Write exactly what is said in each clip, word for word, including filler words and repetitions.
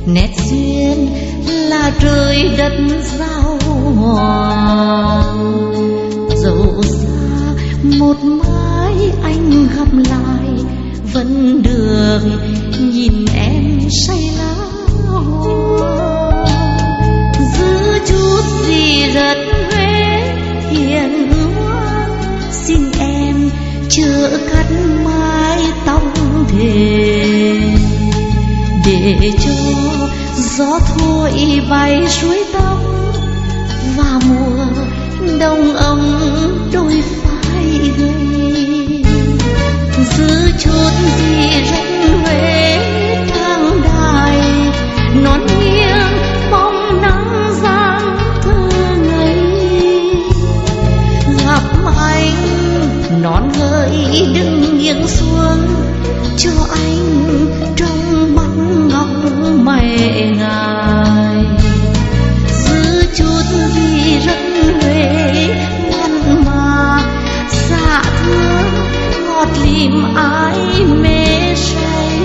nét duyên là trời đất giao hòa. Dẫu xa một mai anh gặp lại, vẫn được nhìn em say lá hoa. Giữ chút gì rất Huế hiền ngoan, xin em chớ cắt mái tóc thề, để cho gió thổi bay suối tóc và mùa đông ấm đôi vai gầy. Giữ chút gì rất Huế trang đài, non nghiêng bóng nắng giang thơ ngây. Gặp anh non hỡi đừng nghiêng xuống, cho anh trong mắt ngọc mày ngài. Giữ chút gì rất Huế ngoan mà dạ thương ngọt lìm ai mê say.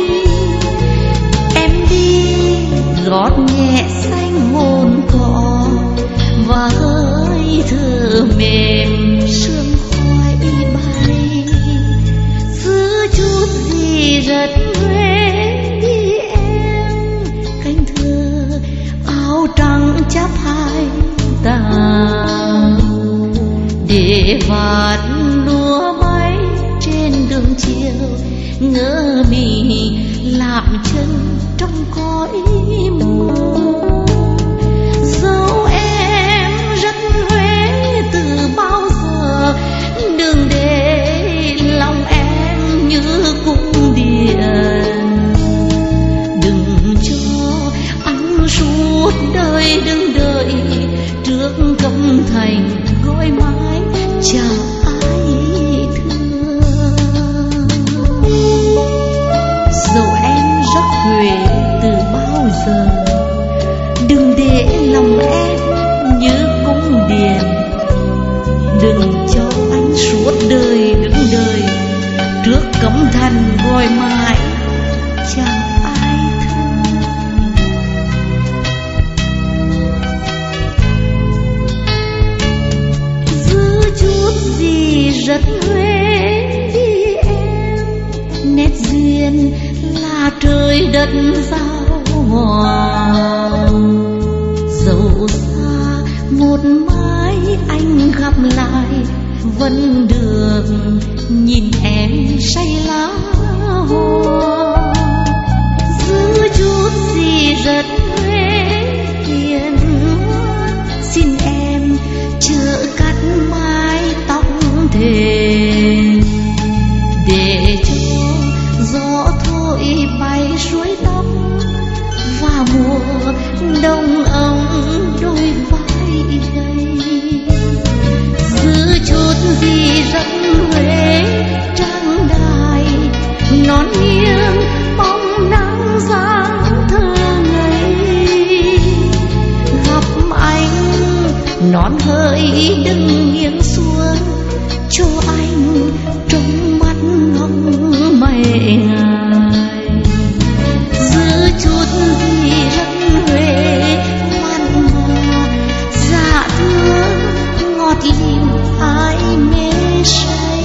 Em đi gót nhẹ xanh hồn cỏ và hơi thở mềm sương khói bay. Giữ chút gì rất Huế đi em, cánh thơ áo trắng chắp hai tà, để vạt lúa bay trên đường chiều ngỡ mình lạm chân trong cõi mơ. Dẫu em rất Huế từ bao giờ, đừng để lòng em như cung điện. Đừng cho anh suốt đời đứng đợi trước cấm thành gói mái chào ai thương. Dẫu em rất Huế từ bao giờ, đừng để lòng em như cung điện. Đừng cho anh suốt đời đứng đợi trước cấm thành gọi mãi chào ai thương. Giữ chút gì rất Huế đi em, nét duyên là trời đất giao hòa. Dẫu xa một mai anh gặp lại, vẫn được nhìn em say lá hoa. Giữ chút gì rất Huế hiền ngoan, xin em chớ cắt mái tóc thề, để cho gió thổi bay suối tóc và mùa đông ấm đôi vai gầy. Giữ chút gì rất Huế trang đài, non nghiêng bóng nắng giang thơ ngây. Gặp anh non hỡi đừng nghiêng xuống, cho anh trong mắt ngọc mày ngài. Giữ chút gì rất Huế ngoan mà dạ thương ngọt lìm ai mê say.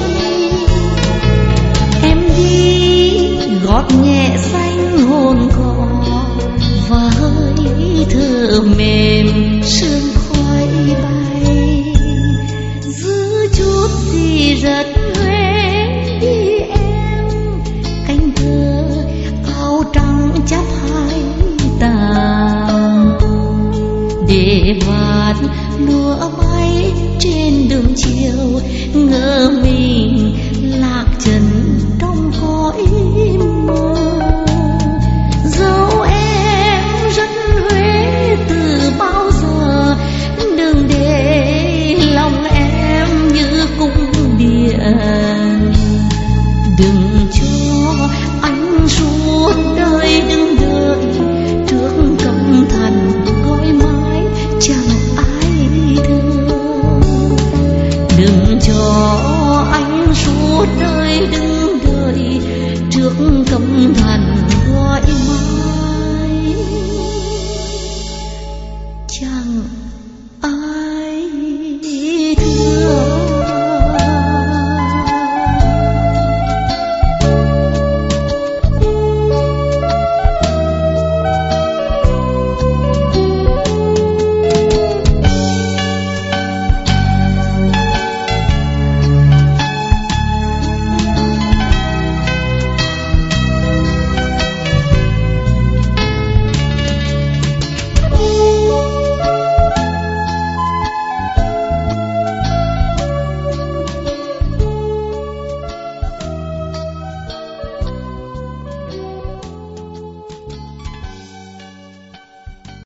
Em đi gót nhẹ xanh hồn cỏ và hơi thở mềm sương khói bay. Giữ chút gì rất Huế đi em, cánh thơ áo trắng chắp hai tà, để vạt lúa bay trên đường chiều ngỡ mình lạc chân trong cõi mơ. Dẫu em rất Huế từ bao giờ, đừng để lòng em như cung điện. Đừng cho anh suốt đời đứng đợi trước cấm thành gói mái chẳng ai thương. Đừng cho anh suốt đời đứng đợi trước cấm thành gọi mãi